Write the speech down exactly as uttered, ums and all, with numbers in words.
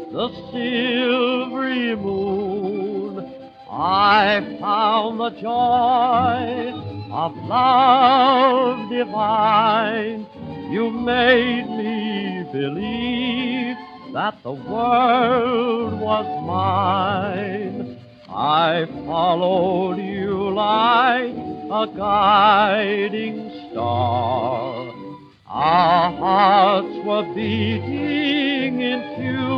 the silvery moon, I found the joy of love divine. You made me believe that the world was mine. I followed you like a guiding star. Our hearts were beating in tune.